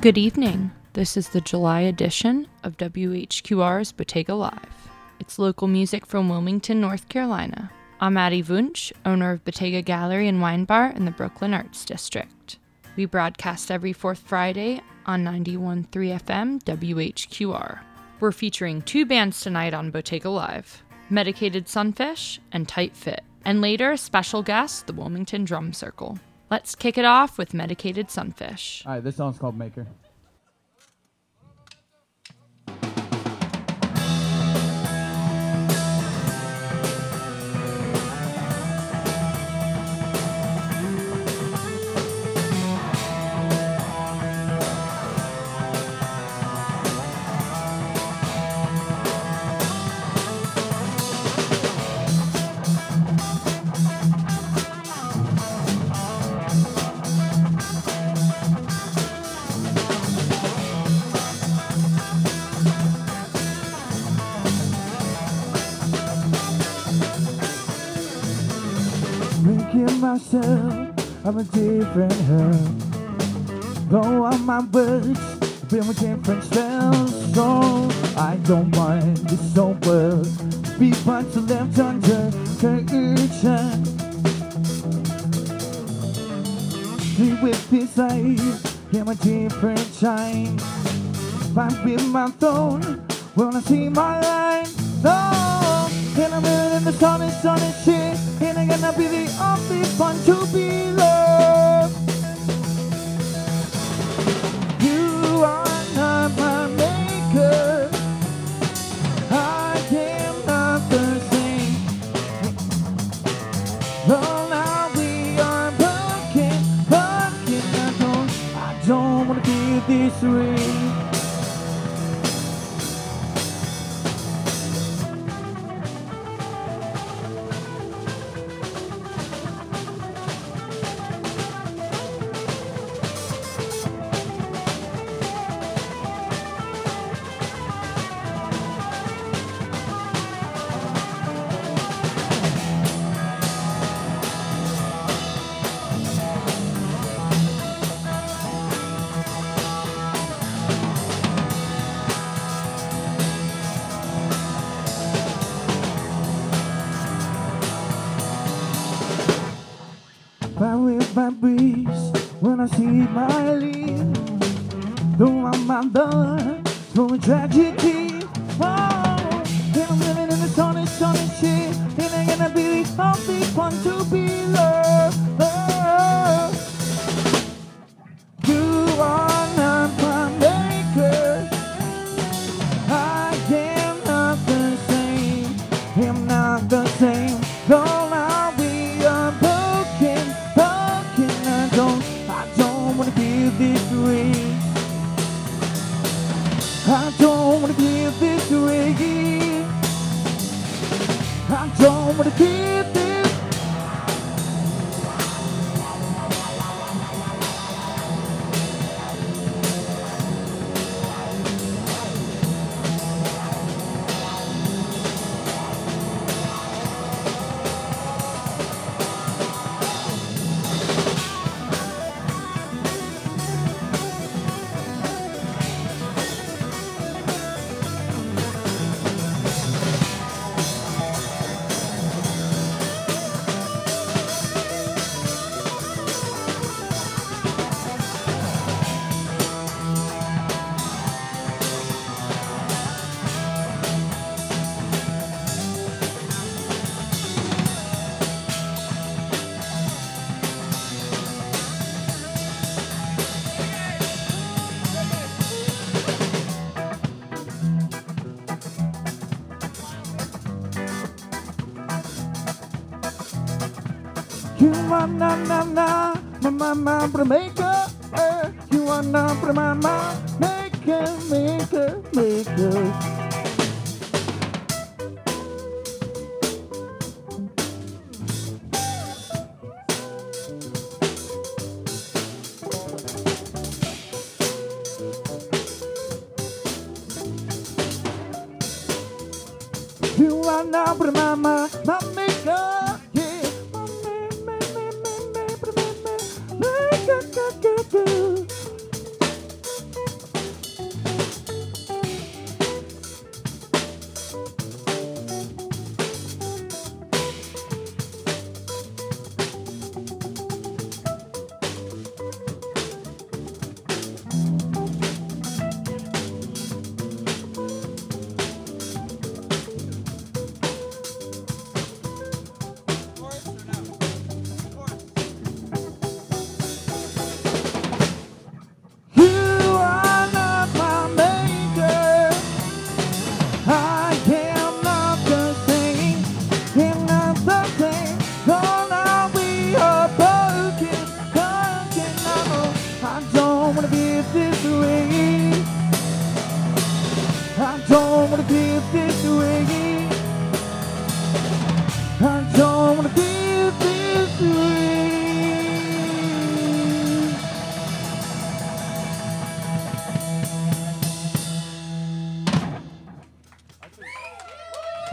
Good evening. This is the July edition of WHQR's Bottega Live. It's local music from Wilmington, North Carolina. I'm Addie Wunsch, owner of Bottega Gallery and Wine Bar in the Brooklyn Arts District. We broadcast every fourth Friday on 91.3 FM WHQR. We're featuring two bands tonight on Bottega Live, Medicated Sunfish and Tight Fit, and later a special guest, the Wilmington Drum Circle. Let's kick it off with Medicated Sunfish. All right, this song's called Maker. Making myself, I'm a different her. Though all my words been with different spells, so I don't mind this so well. Be fun to left under curtain. Sleep with this life, in a different time. Fight with my throne when I see my line. No, and I'm in the sunny shit. And I'm gonna be the only one to be loved. You are not my maker. I am not the same. Oh, now we are broken. I don't wanna be this way. My breeze when I see my lead. Though I'm undone from a tragedy. Oh, and I'm living in the sunny shit. And I'm gonna be the only one to be loved. Oh, you are not my maker. I am not the same. I'm not the same. Though now we are broken. I don't wanna be this way. I don't wanna be this way. I don't wanna be this. You are not my maker. You are not my maker. You are not my maker.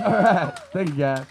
All right. Thank you, guys.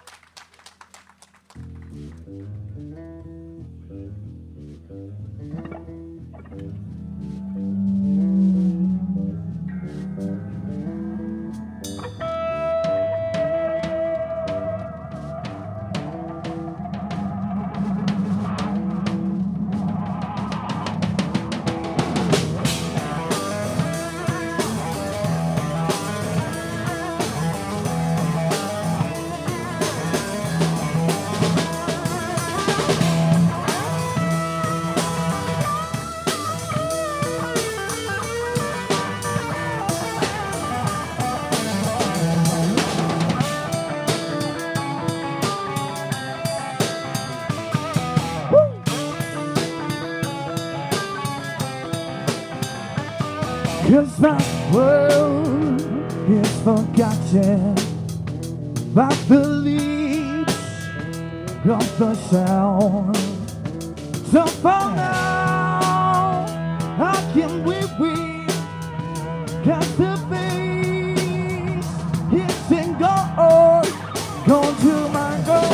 Cause my world is forgotten by the leaves of the sound. So for now, I can weep, cause the face is in gold, going to my goal.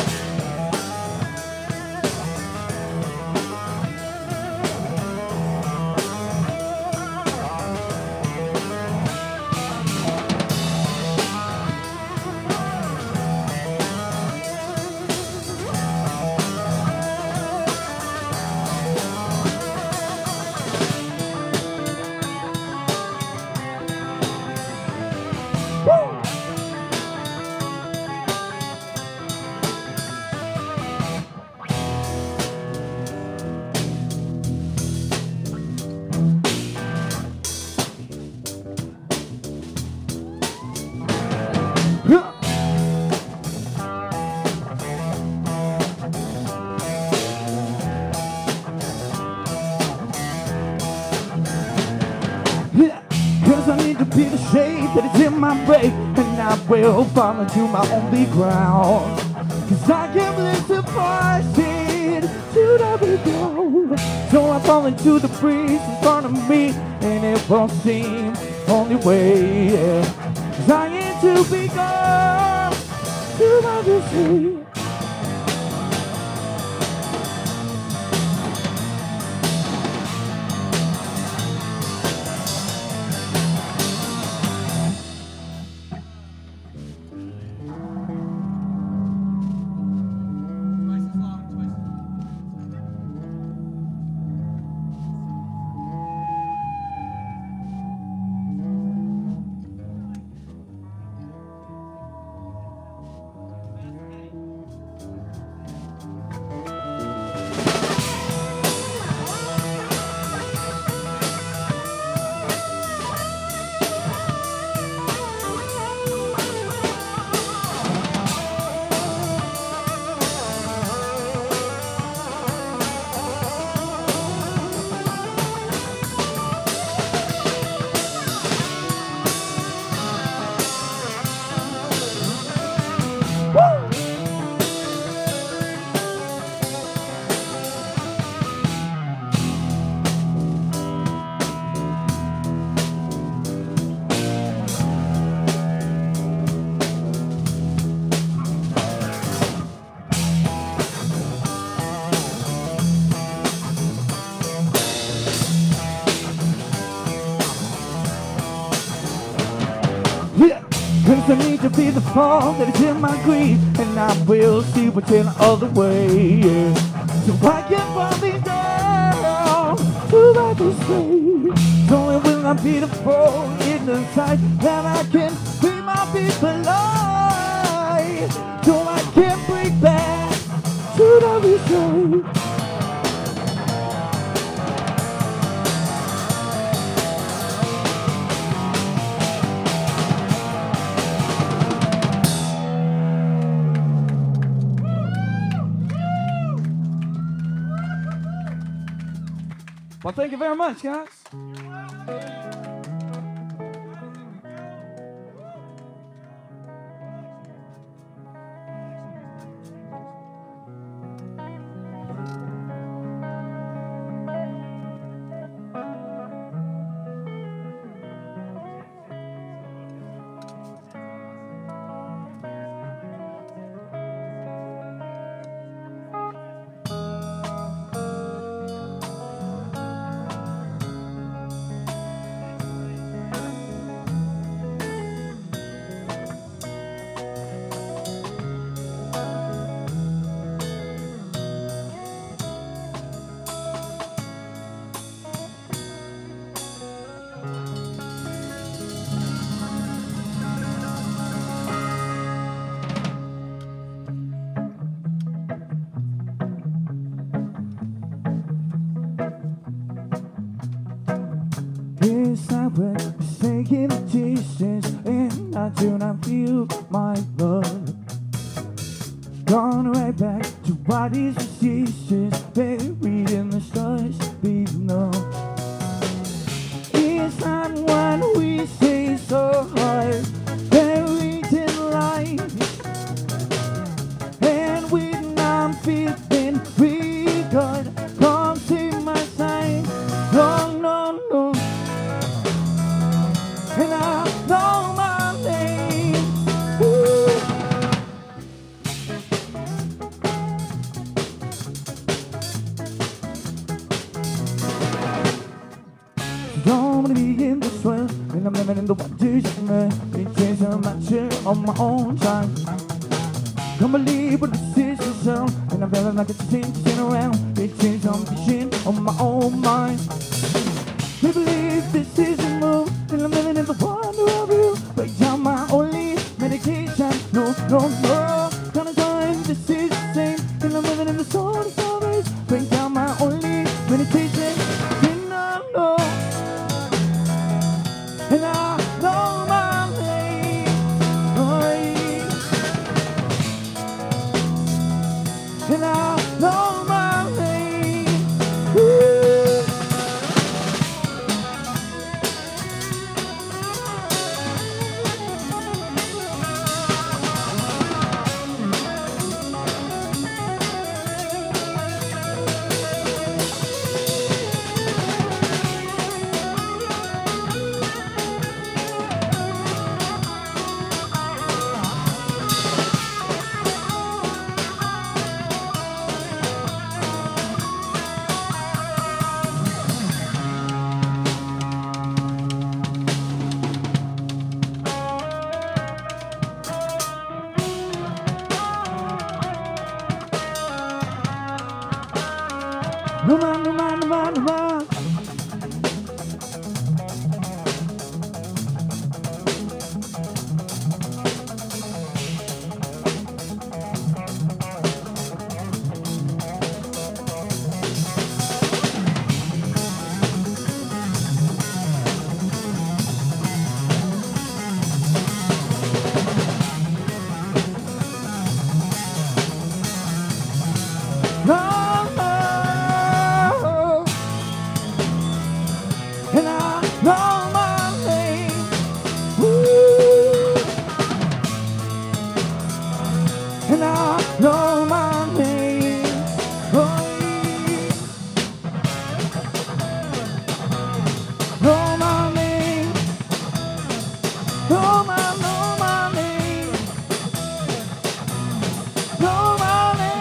Cause I need to be the shade that is in my way, and I will follow to my only ground. Cause I can't live to force it to the go. So I fall into the breeze in front of me, and it won't seem only way. Yeah. Cause I need to be gone to the sea. Cause I need to be the fall that is in my grief, and I will see what's in the other way. Yeah. So I can fall down to the sea. So it will not be the fall in the sight that I can be my people alive. So I can bring back to the side. Well, thank you very much, guys. Yes, I will be taking a distance, and I do not feel my love. Gone right back to what is resistance, buried in the stars below. It's not what we say so hard, buried in life, and when I'm feeling regard, come to my side. No, no, no. And I know my name. Ooh. Don't wanna be in this world, and I'm living in the wonders of man. It takes a matter on my own time. Don't believe what this is to sell, and I'm feeling like it's changing around. It takes some vision on my own mind. We believe this is a move, and I'm living in the wonder of you. Break down my only medication. No, no, no. Kind of time, this is the same, and I'm living in the soul of always. Break down my only meditation. And I know, and I know my name. And I know my name. Ooh. No man, no man, no man, no man. And I know my name. Ooh. And I know my name. Oh, know my name. Know my name. Know my name.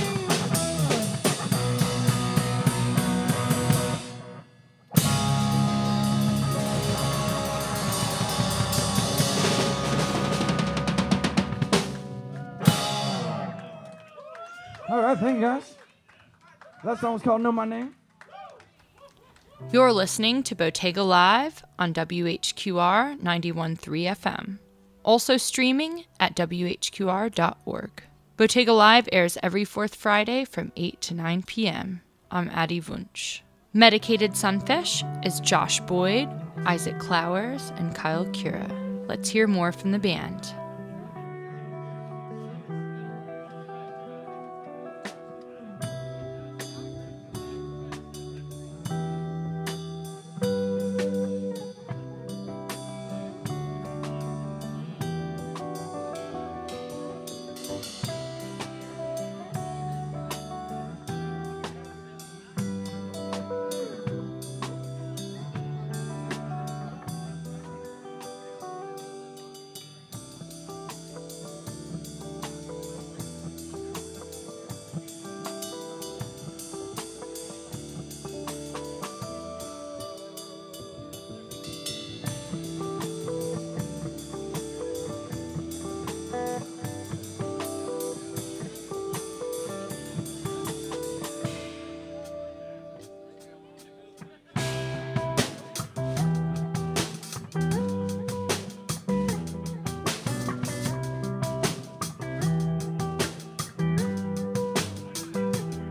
All right, thank you guys. That song was called Know My Name. You're listening to Bottega Live on WHQR 91.3 FM. Also streaming at WHQR.org. Bottega Live airs every fourth Friday from 8 to 9 p.m. I'm Addie Wunsch. Medicated Sunfish is Josh Boyd, Isaac Clowers, and Kyle Cura. Let's hear more from the band.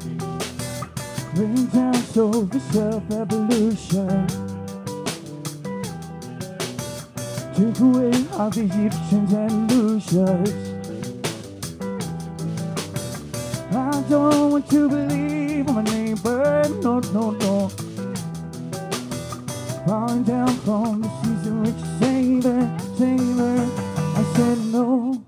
Bring down soul for self-evolution. Take away all the Egyptians and illusions. I don't want to believe I'm a neighbor, no, no, no. Falling down from the seas in which sailor, sailor, I said no.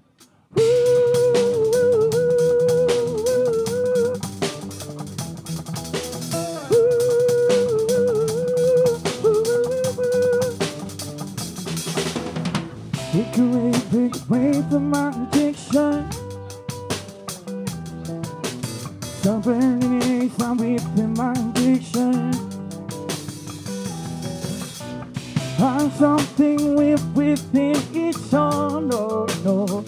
Take away from my addiction. Stop burning me, stop whipping my addiction. I'm something within each other, no, no.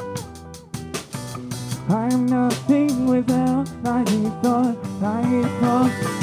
I am nothing without thy thought, thy thought.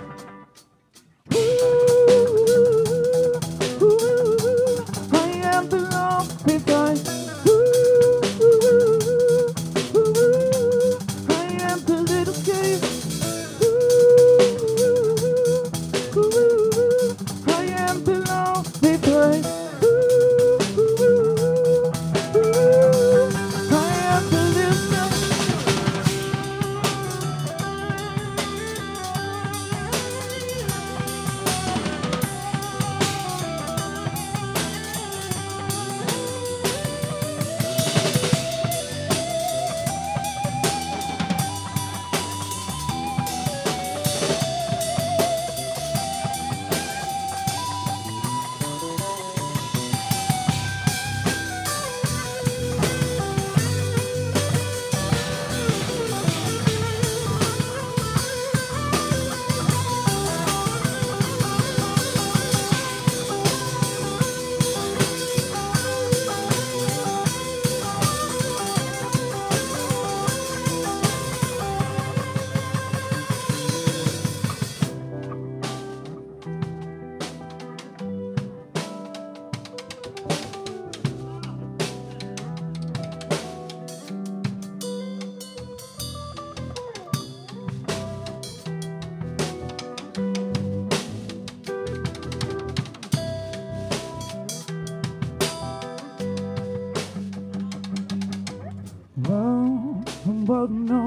But no,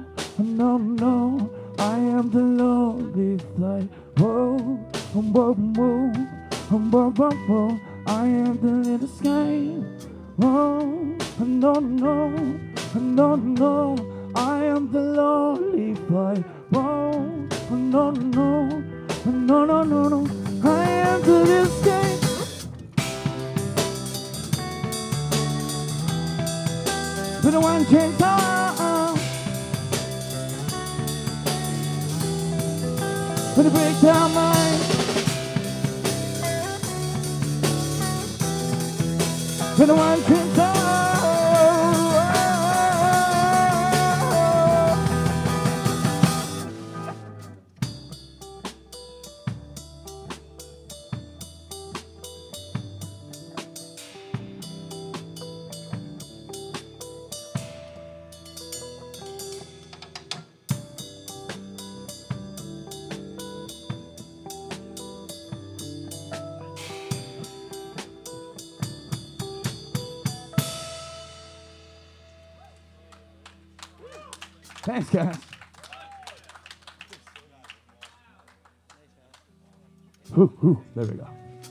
no, no, I am the lonely flight. Whoa, whoa, whoa, whoa, whoa, whoa, I am the little sky. Whoa, no, no, no, no, I am the lonely flight. Whoa, no, no, no, no, no, no, I am the little sky. But the one chance for the breakdown line, for the one can go. Thanks, guys. There we go.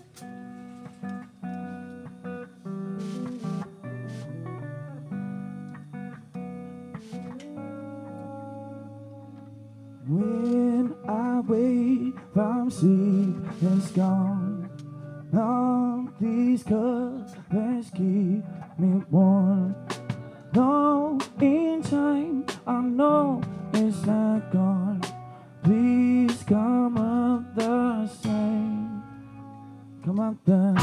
When I wake from sleep, it's gone. All these colors keep me warm. Though in time I know it's not gone. Please come up the same. Come up the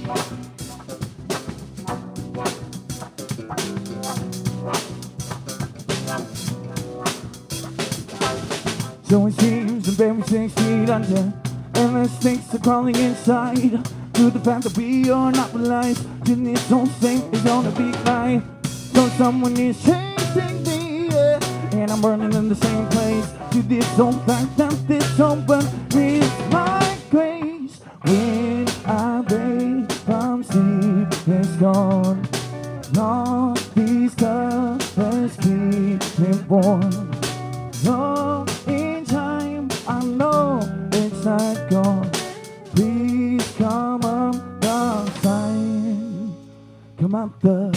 So it seems the very 6 feet under, endless snakes are crawling inside. To the fact that we are not alive, to this old thing is on a big lie. So someone is chasing me, yeah, and I'm burning in the same place. To this old fact that this open is my grace. When I wake from sleep, gone. All these colors keep me warm. No, in time, I know it's not gone. Please come up the sign. Come out the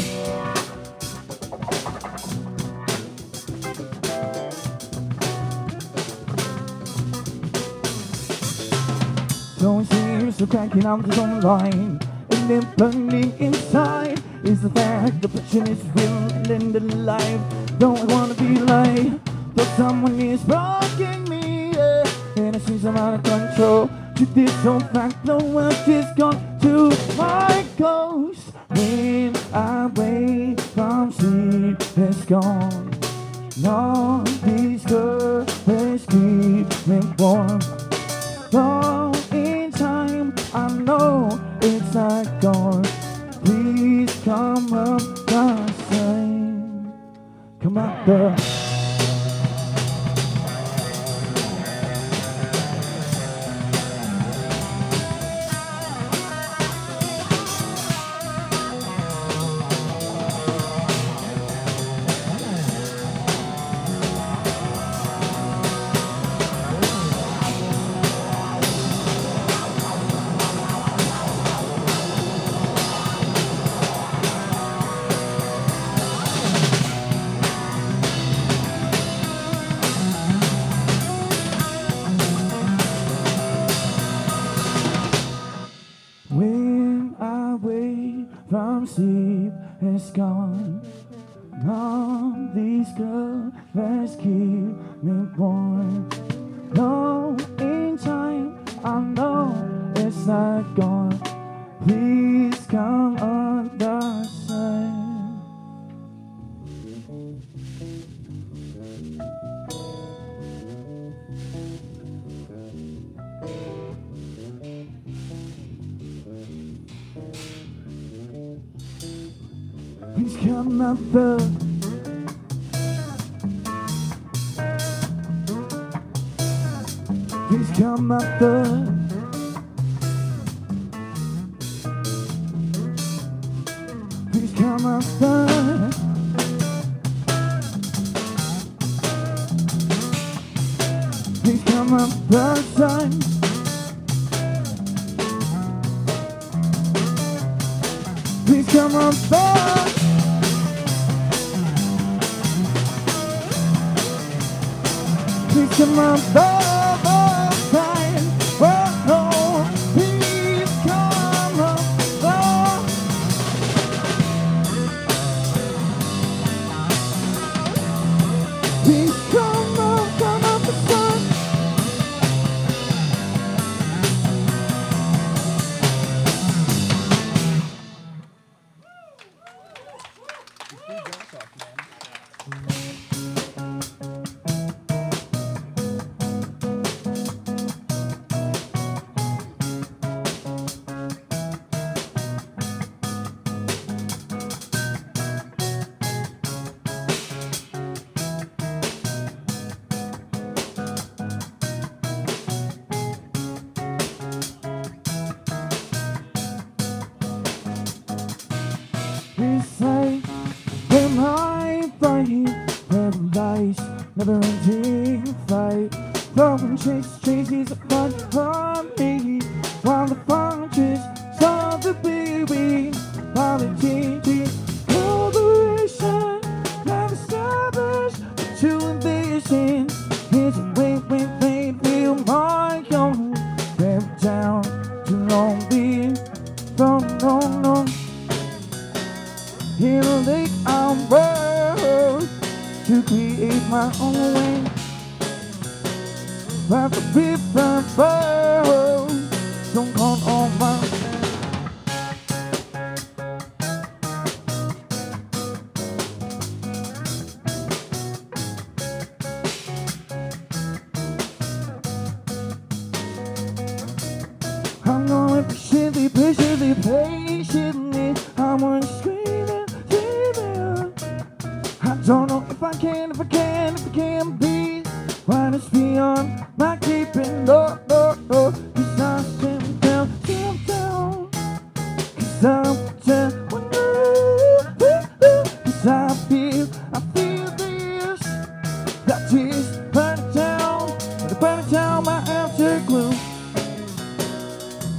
don't seem so cracking out the line. And then burning inside is the fact the passion is real and in the life. Don't wanna be like though someone is blocking me, yeah. And it seems I'm out of control. To this whole fact, the world is gone to my ghost. When I wake from sleep, it's gone. All these colors keep me warm. Though in time, I know it's not gone. Please come up the same. Come up the from sleep is gone. All these colors keep me warm. No, in time, I know it's not gone. Please come on the side. Please come up the please come up the please come up the please come up the sun. Please come up the please come up the sign. Oh, oh, please come up the please come up the sign. It's like when I fight, paradise, never-ending fight. Throwing chases apart from me, while the punches of the baby, politics, collaboration, have established the true ambition. It's a way when they feel my own. Step down to Long Beach, no. In a lake I'm born to create my own way. Like a river flows, don't count on my I'm gonna patiently, I'm gonna scream. Don't know if I can be. Why it's beyond my keeping, no. Cause I stand down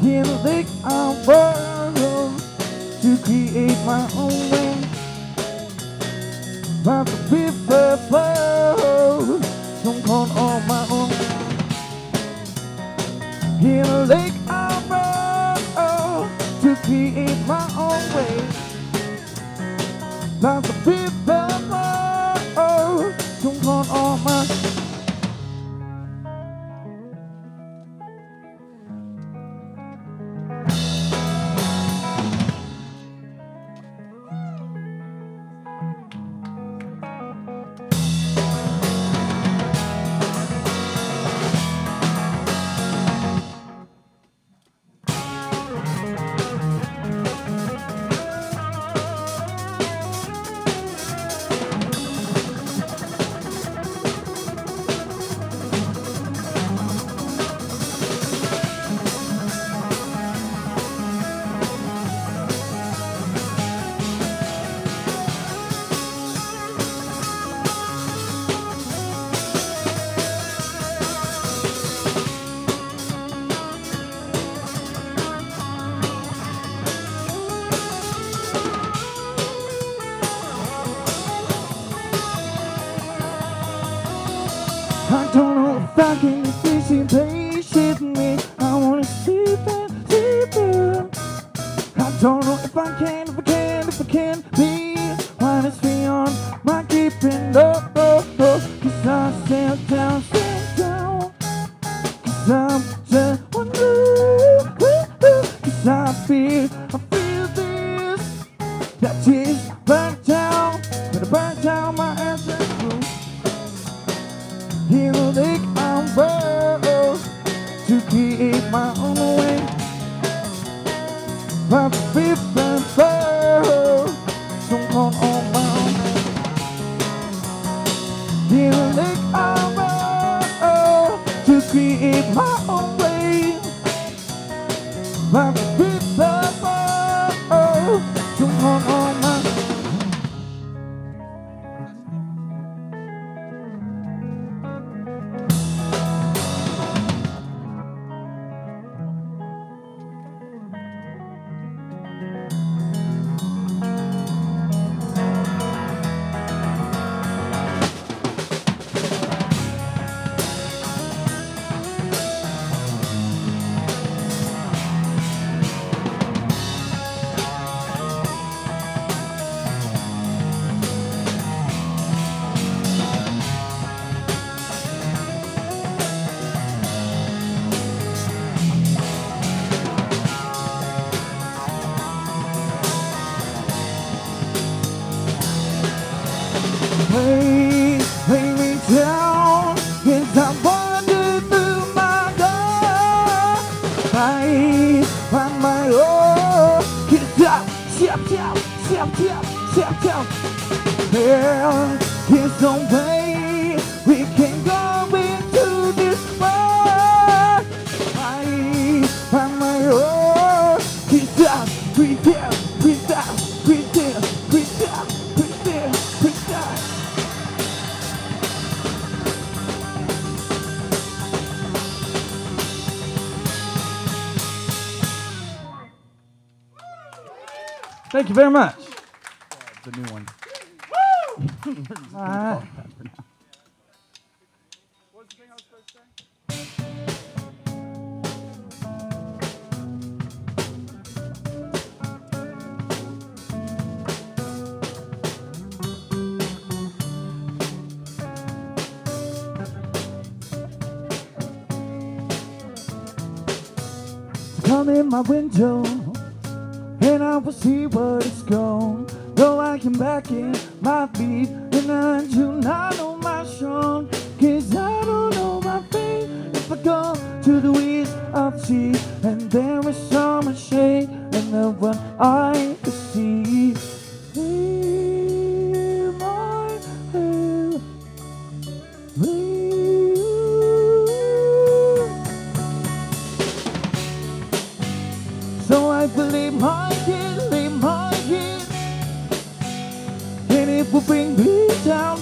in a lake I burn to create my own way. By the river flows, don't call on my own. In a lake I burn to create my own way. By the river flows, don't call on my own. I don't know if I can fix it patiently. I wanna see that, I don't know if I can, if I can be honest beyond my keeping up, cause I stand down, cause I'm just one cause I feel this, that is burnt down, gonna burn down my ancestors. In a lake I'm burnt to create my own way. My fifth and third, don't call on my own. In a lake I'm burnt to create my own way. My fifth and third, don't call on my own. Lay me down, yes, I wander through my door. Find my own, cause I shout. There is no way we can go into this world. Find my own, cause I breathe out. Thank you very much. The new one. All right. What's the thing I was supposed to say? Come in my window, and I will see what it's gone. Though I can back in my feet, and I do not know my song. Cause I don't know my fate. If I go to the wheels of sea, and there is so much shade, and the one I can see. Leave my head, leave. So I believe my kid, and it will bring me down.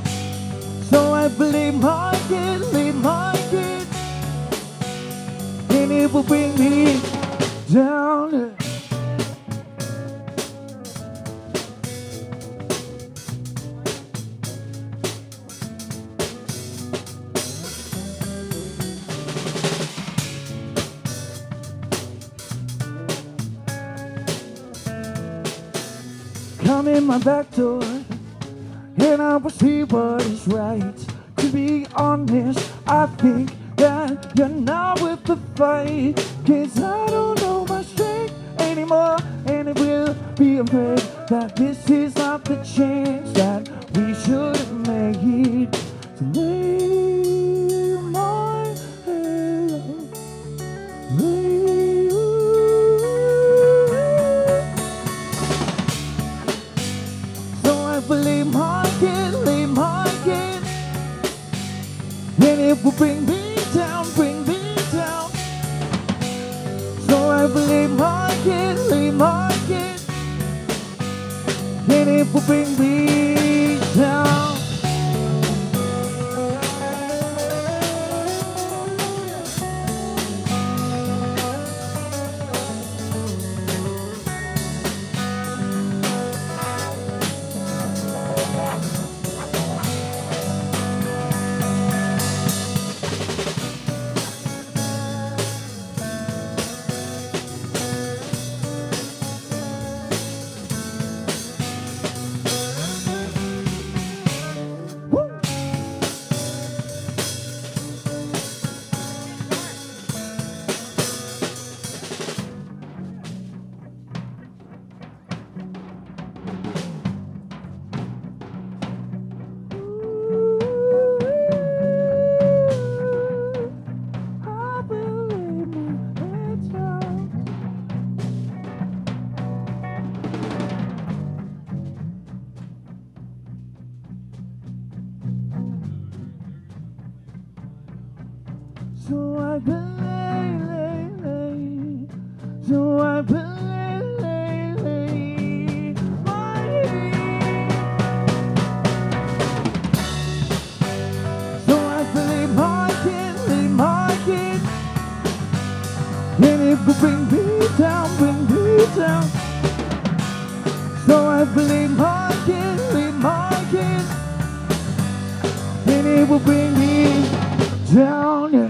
So I believe my kid, it will bring me down. Come in my back door, and I will see what is right. To be honest, I think that you're not worth the fight. 'Cause I don't know my strength anymore, and I will be afraid that this is not the chance that we should have made. To lay my head, lay so I believe my kid, lay my kid, and it will bring me down, bring me down. So I believe my kid, lay my kid, and it will bring me down. So I believe, so I believe my head. So I believe my kid, and it will bring me down, bring me down. So I believe my kid, and it will bring me down, yeah.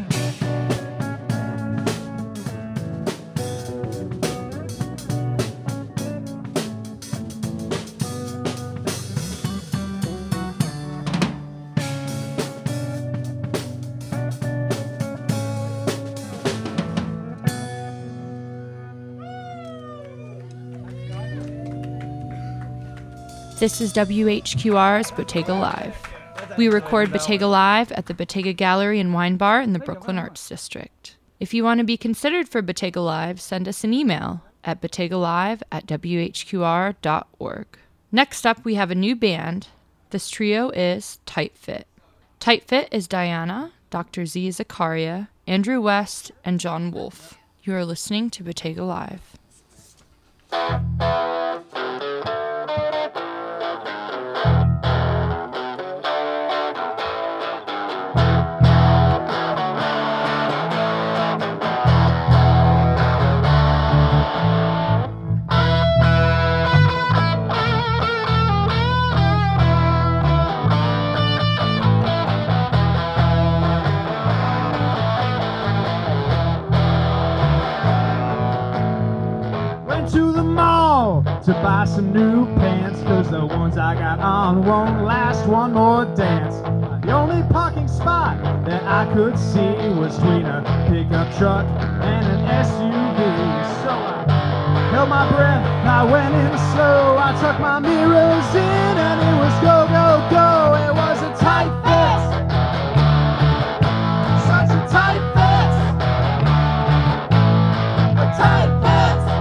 This is WHQR's Bottega Live. We record Bottega Live at the Bottega Gallery and Wine Bar in the Brooklyn Arts District. If you want to be considered for Bottega Live, send us an email at bottegalive@whqr.org. Next up, we have a new band. This trio is Tight Fit. Tight Fit is Diana, Dr. Z Zakaria, Andrew West, and John Wolfe. You are listening to Bottega Live. To buy some new pants, 'cause the ones I got on won't last one more dance. The only parking spot that I could see was between a pickup truck and an SUV. So I held my breath, I went in slow, I tucked my mirrors in and it was go, go, go. It was a tight fit, such a tight fit, a tight fit.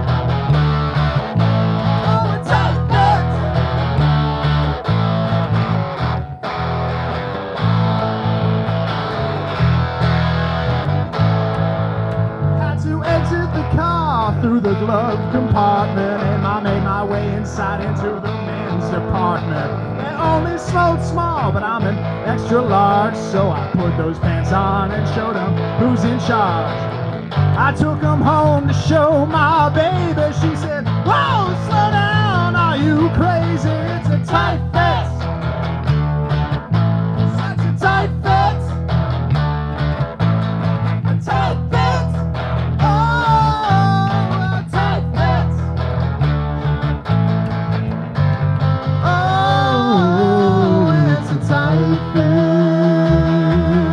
Through the glove compartment, and I made my way inside into the men's department. They only smoked small, but I'm an extra large, so I put those pants on and showed them who's in charge. I took him home to show my baby. She said, whoa, slow down, are you crazy? It's a tight fit. Such a tight fit. A tight fit. Oh, a tight fit. Oh, it's a tight fit.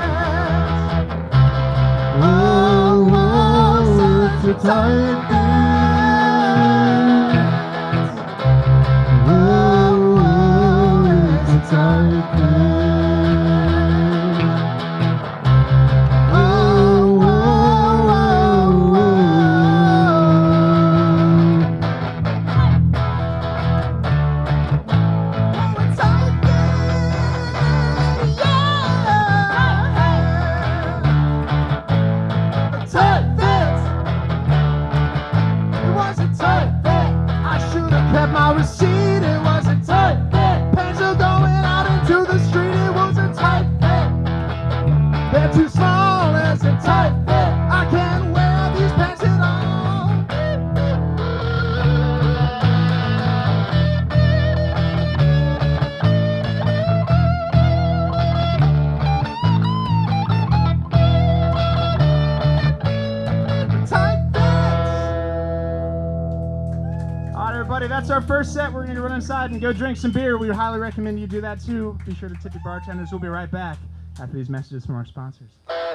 Oh, it's a tight fit. Oh, it's a tight fit. Oh, oh, oh, oh, a tight fit. Yeah. A tight fit. It was a tight fit. I should have kept my receipt. It was a tight fit. Pencil going out into the street. It was a tight fit. They're too small. It's a tight fit. I can't wear these pants at all. Tight fits. All right, everybody, that's our first set. We're going to run inside and go drink some beer. We highly recommend you do that too. Be sure to tip your bartenders. We'll be right back after these messages from our sponsors.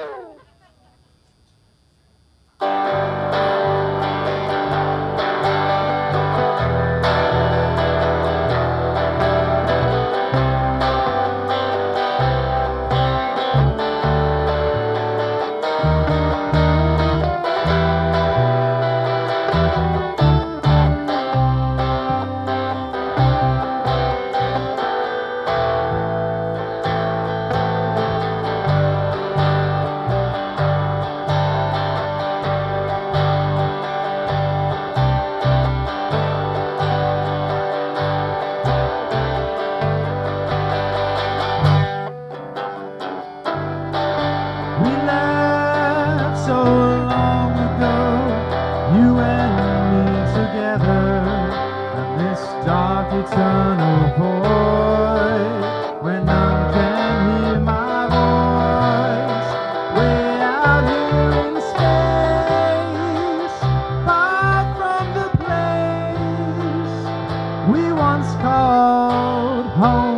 We left so long ago, you and me together, and this dark eternal void, where none can hear my voice, way out here in space, far from the place we once called home.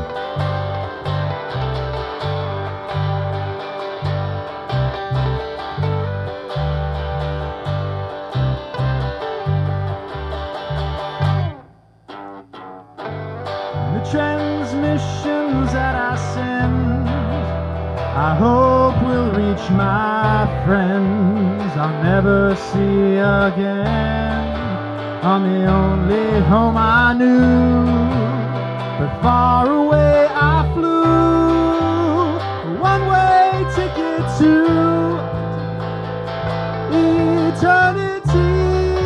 The transmissions that I send, I hope will reach my friends I'll never see again, on the only home I knew. But far away I flew, a one-way ticket to eternity.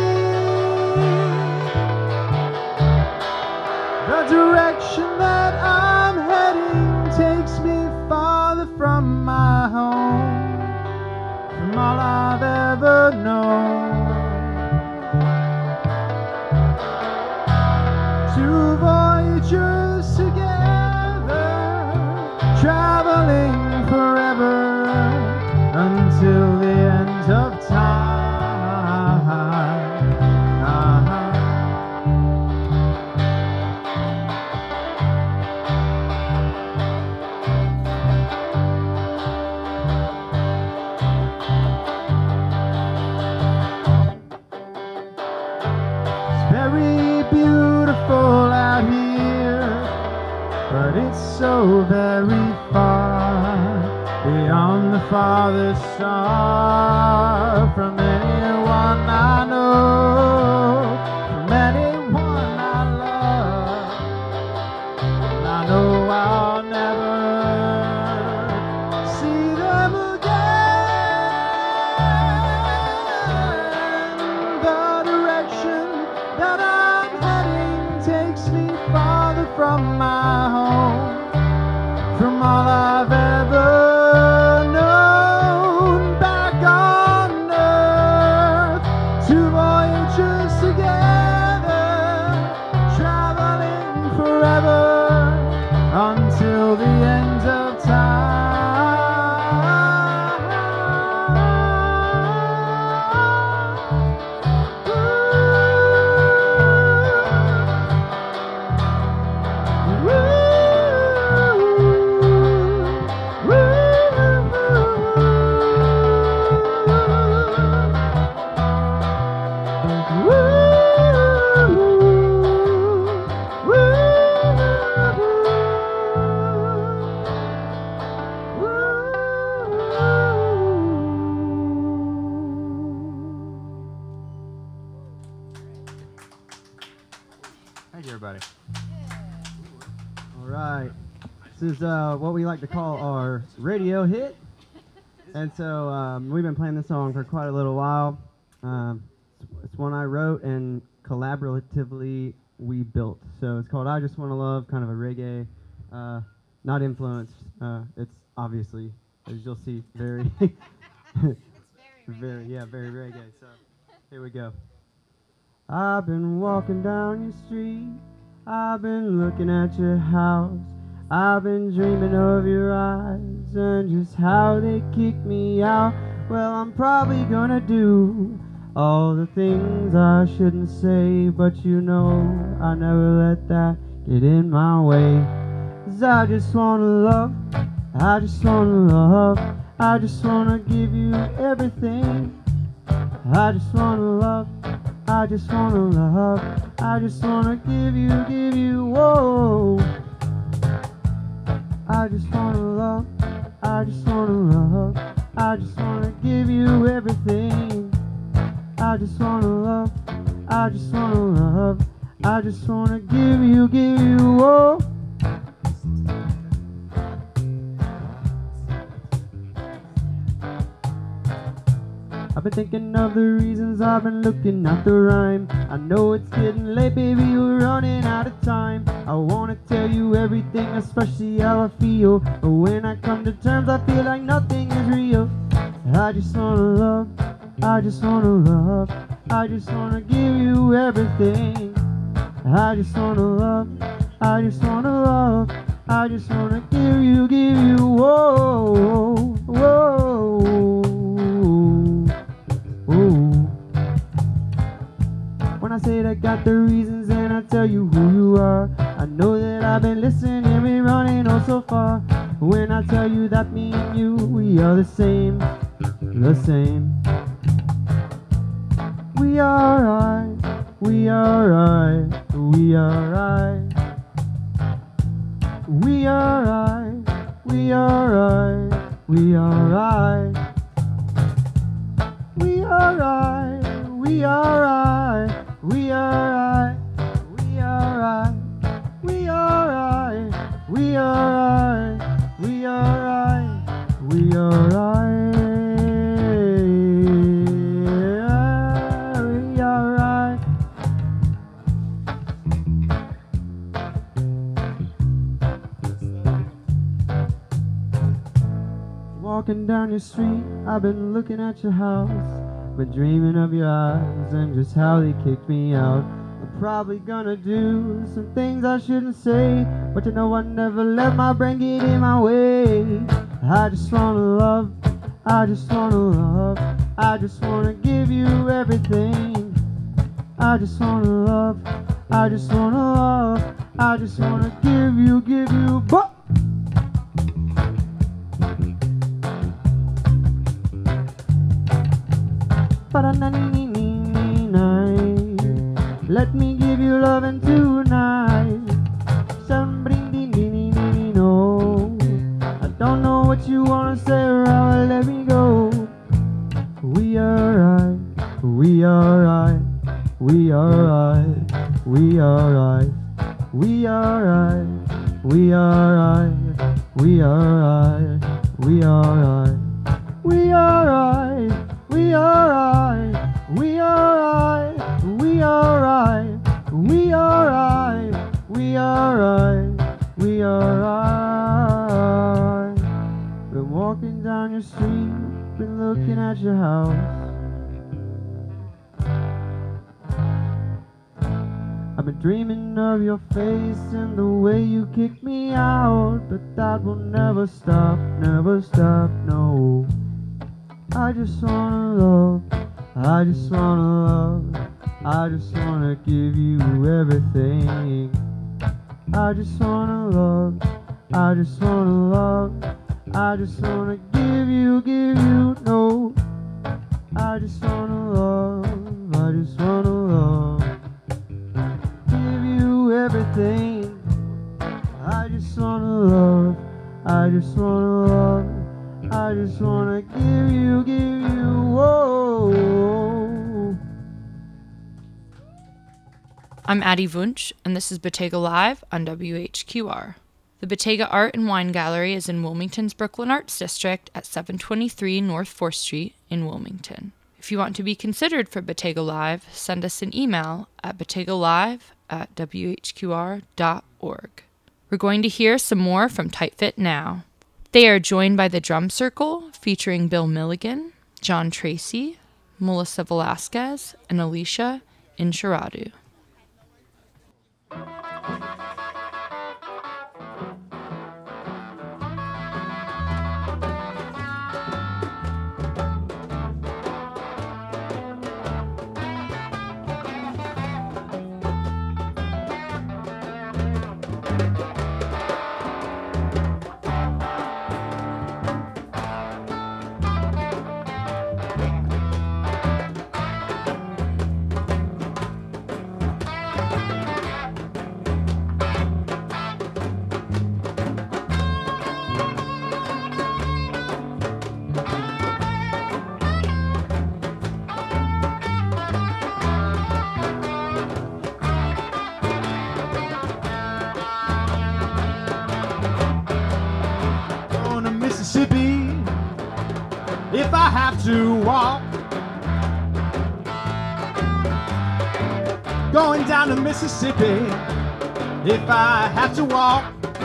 The direction that I'm heading takes me farther from my home, from all I've ever known. Two voyagers together, traveling forever until the end of time. Very beautiful out here, but it's so very far beyond the farthest star from anyone I know, from anyone I love. And I know I'll never see them again. The direction that I'm heading takes me farther from my home, from all I've ever known, back on you, everybody. All right. This is what we like to call our radio hit. And so we've been playing this song for quite a little while. It's one I wrote and collaboratively we built. So it's called I Just Wanna Love, kind of a reggae, not influenced. It's obviously, as you'll see, very, very reggae. So here we go. I've been walking down your street. I've been looking at your house. I've been dreaming of your eyes and just how they kick me out. Well, I'm probably gonna do all the things I shouldn't say, but you know I never let that get in my way. 'Cause I just wanna love, I just wanna love, I just wanna give you everything. I just wanna love, I just wanna love, I just wanna give you, whoa. I just wanna love, I just wanna love, I just wanna give you everything. I just wanna love, I just wanna love, I just wanna give you, whoa. I've been thinking of the reasons, I've been looking at the rhyme. I know it's getting late, baby, we're running out of time. I wanna tell you everything, especially how I feel. But when I come to terms, I feel like nothing is real. I just wanna love, I just wanna love, I just wanna give you everything. I just wanna love, I just wanna love, I just wanna give you, whoa, whoa. When I say I got the reasons and I tell you who you are, I know that I've been listening and been running oh so far. When I tell you that me and you, we are the same, the same. We are right, we are right, we are right. We are right, we are right, we are right. We are right, we are right, we are right, we are right, we are right, we are right, we are right, we are right, we are right. Walking down your street, I've been looking at your house. Been dreaming of your eyes and just how they kicked me out. I'm probably gonna do some things I shouldn't say, but you know I never let my brain get in my way. I just wanna love, I just wanna love, I just wanna give you everything. I just wanna love, I just wanna love, I just wanna give you, but let me give you loving tonight. No, I don't know what you wanna say, or let me go. We are right, we are right, we are right, we are right, we are right, we are right, we are right, we are right, we are right, we are right, we are right, we are right, we are right, we are right, we are right. Been walking down your street, been looking at your house. I've been dreaming of your face and the way you kick me out, but that will never stop, no. I just wanna love, I just wanna love, I just wanna give you everything. I just wanna love, I just wanna love, I just wanna give you, no. I just wanna love, I just wanna love, give you everything. I just wanna love, I just wanna love, I just wanna give you, whoa. I'm Addie Wunsch, and this is Bottega Live on WHQR. The Bottega Art and Wine Gallery is in Wilmington's Brooklyn Arts District at 723 North 4th Street in Wilmington. If you want to be considered for Bottega Live, send us an email at bottegalive@whqr.org. We're going to hear some more from Tight Fit Now. They are joined by the Drum Circle, featuring Bill Milligan, John Tracy, Melissa Velasquez, and Alicia Inchiradu. If I have to walk, going down to Mississippi, if I have to walk,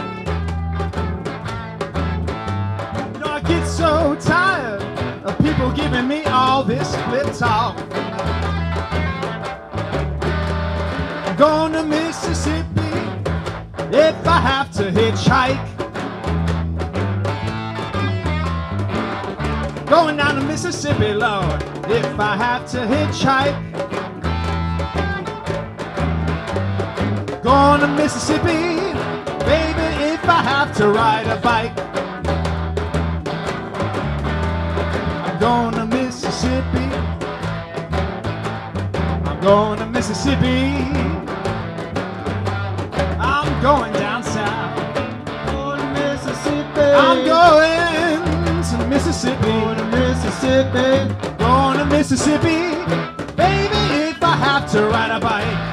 you know I get so tired of people giving me all this flip talk. Going to Mississippi, if I have to hitchhike. Going down to Mississippi, Lord, if I have to hitchhike. Going to Mississippi, baby, if I have to ride a bike. I'm going to Mississippi. I'm going to Mississippi. I'm going down south. Going to Mississippi. I'm going to Mississippi. Going to Mississippi. Going to Mississippi. Baby, if I have to ride a bike.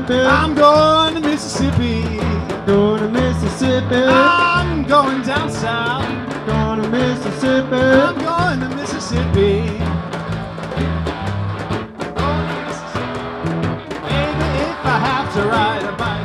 Mississippi. I'm going to Mississippi. Going to Mississippi. I'm going down south. Going to Mississippi. I'm going to Mississippi. Going to Mississippi. Maybe if I have to ride a bike.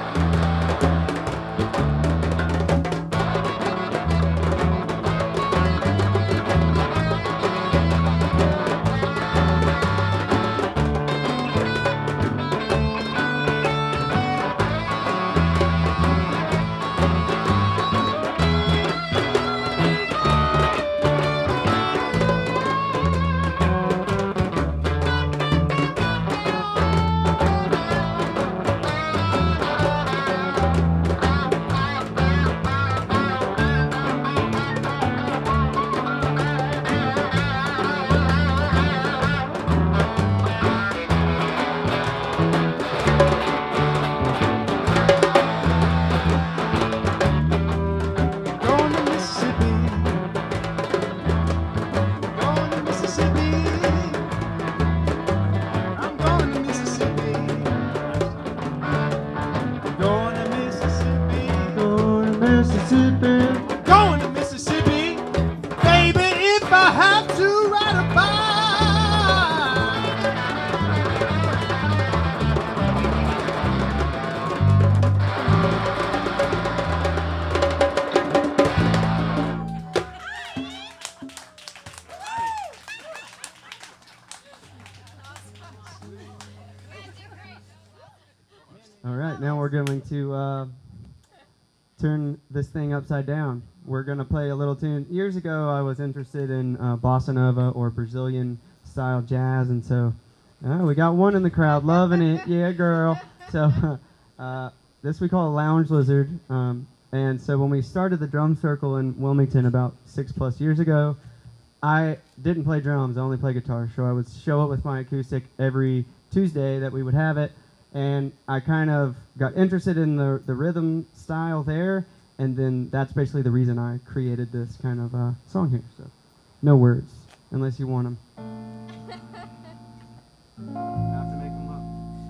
Going to Mississippi, baby, if I have to ride a bike. All right, now we're going to turn this thing upside down. We're going to play a little tune. Years ago, I was interested in bossa nova or Brazilian style jazz, and so we got one in the crowd loving it. Yeah, girl. So this we call a lounge lizard. And so when we started the drum circle in Wilmington about 6+ years ago, I didn't play drums. I only play guitar. So I would show up with my acoustic every Tuesday that we would have it. And I kind of got interested in the rhythm style there, and then that's basically the reason I created this kind of song here. So, no words, unless you want them. Have to make them up.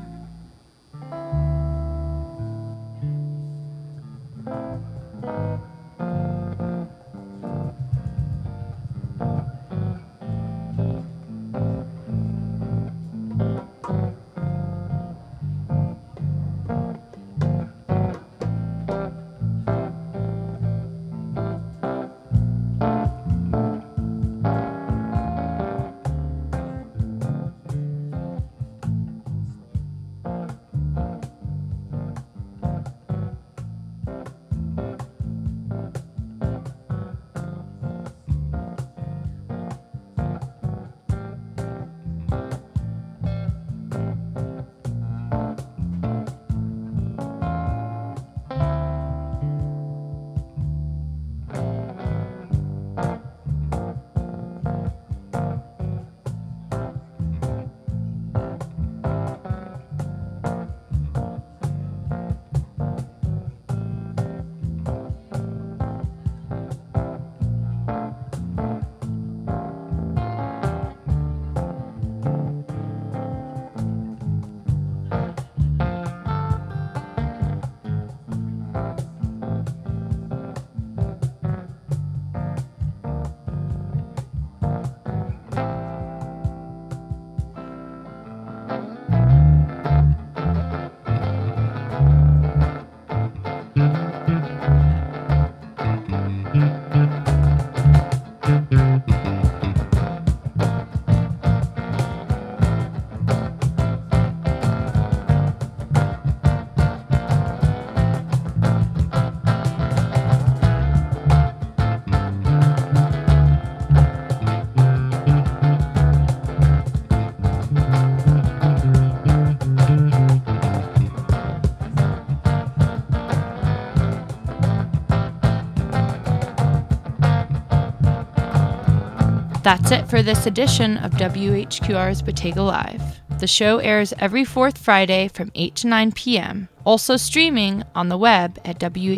That's it for this edition of WHQR's Bottega Live. The show airs every fourth Friday from 8 to 9 p.m., also streaming on the web at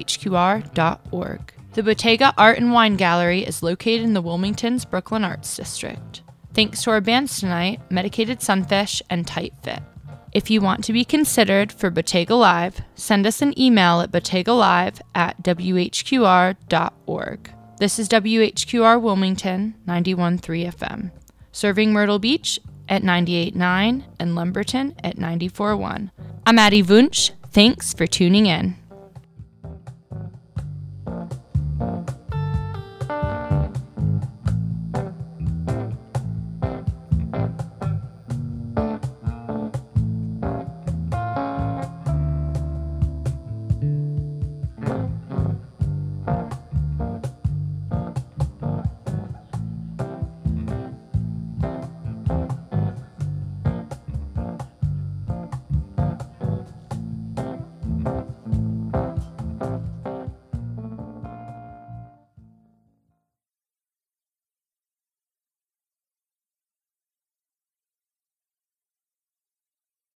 WHQR.org. The Bottega Art and Wine Gallery is located in the Wilmington's Brooklyn Arts District. Thanks to our bands tonight, Medicated Sunfish and Tight Fit. If you want to be considered for Bottega Live, send us an email at bottegalive@whqr.org. This is WHQR Wilmington, 91.3 FM, serving Myrtle Beach at 98.9 and Lumberton at 94.1. I'm Addie Wunsch. Thanks for tuning in.